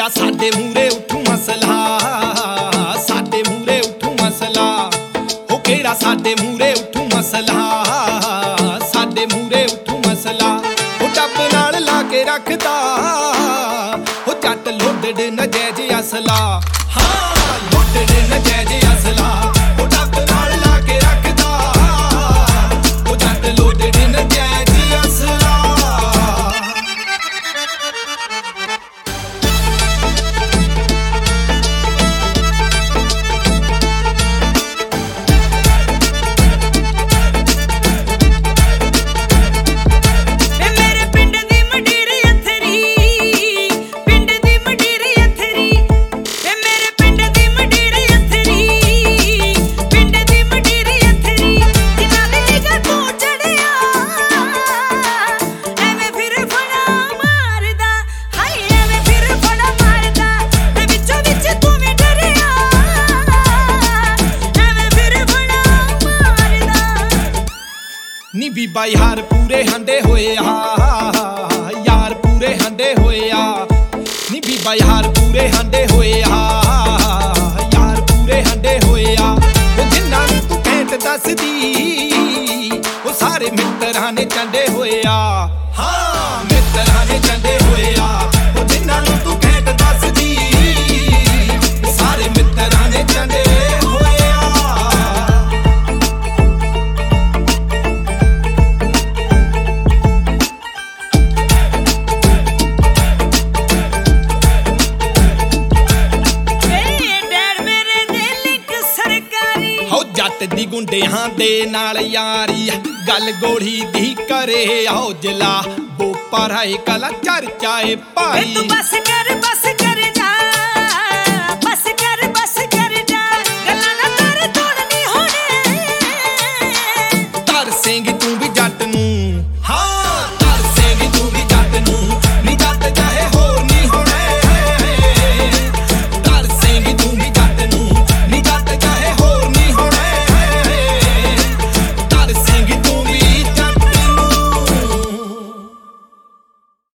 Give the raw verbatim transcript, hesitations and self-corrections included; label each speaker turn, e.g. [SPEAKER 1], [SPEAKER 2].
[SPEAKER 1] ਕਿਹੜਾ ਸਾਡੇ ਮੂਰੇ ਉੱਠੂ ਮਸਲਾ, ਸਾਡੇ ਮੂਰੇ ਉੱਠੂ ਮਸਲਾ, ਉਹ ਕਿਹੜਾ ਸਾਡੇ ਮੂਰੇ ਉੱਠੂ ਮਸਲਾ, ਸਾਡੇ ਮੂਰੇ ਉੱਠੂ ਮਸਲਾ। ਉਹ ਡੱਬ ਨਾਲ ਲਾ ਕੇ ਰੱਖਦਾ ਉਹ ਜੱਟ ਲੋਡਡ ਨਜਾਇਜ਼ ਅਸਲਾ, ਹਾਂ ਲੋਡਡ ਨਜਾਇਜ਼ ਅਸਲਾ। ਉਹ ਡੱਬ ਨਾਲ ਲਾ ਕੇ ਰੱਖਦਾ ਉਹ ਜੱਟ ਲੋਡਡ ਨਜਾਇਜ਼ ਅਸਲਾ। ਨੀ ਬੀਬਾ ਯਾਰ ਪੂਰੇ ਹੰਡੇ ਹੋਏ ਆ, ਯਾਰ ਪੂਰੇ ਹੰਡੇ ਹੋਏ ਆ, ਨੀ ਬੀਬਾ ਯਾਰ ਪੂਰੇ ਹੰਡੇ ਹੋਏ ਆ, ਯਾਰ ਪੂਰੇ ਹੰਡੇ ਹੋਏ ਆ। ਉਹ ਜਿੰਨਾਂ ਨੂੰ ਤੂੰ ਘੈਂਟ ਦੱਸਦੀ ਉਹ ਸਾਰੇ ਮਿੱਤਰਾਂ ਨੇ ਚੰਡੇ ਹੋਏ ਆ, ਹਾਂ ਮਿੱਤਰਾਂ ਨੇ ਚੰਡੇ ਹੋਏ ਆ। ਉਹ ਜਿੰਨਾਂ ਨੂੰ ਤੂੰ ਘੈਂਟ ਦੱਸਦੀ ਸਾਰੇ ਮਿੱਤਰਾਂ ਨੇ ਚੰਡੇ ਹੋਏ ਆ। ਜੱਟ ਦੀ ਗੁੰਡਿਆਂ ਦੇ ਨਾਲ ਯਾਰੀ ਗੱਲ ਗੋੜੀ ਦੀ ਕਰੇ ਔਜਲਾ ਬੋਪਾ ਰਾਏ ਕਲਾ ਚਰਚਾਏ ਭਾਈ।
[SPEAKER 2] ਤੂੰ ਬਸ ਕਰ